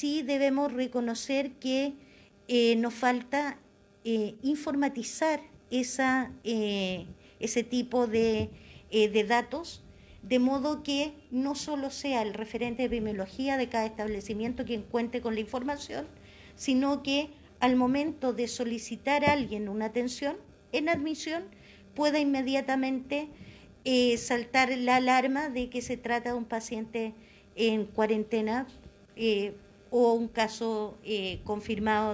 sí debemos reconocer que nos falta informatizar ese tipo de datos, de modo que no solo sea el referente de epidemiología de cada establecimiento quien cuente con la información, sino que al momento de solicitar a alguien una atención en admisión pueda inmediatamente saltar la alarma de que se trata de un paciente en cuarentena o un caso confirmado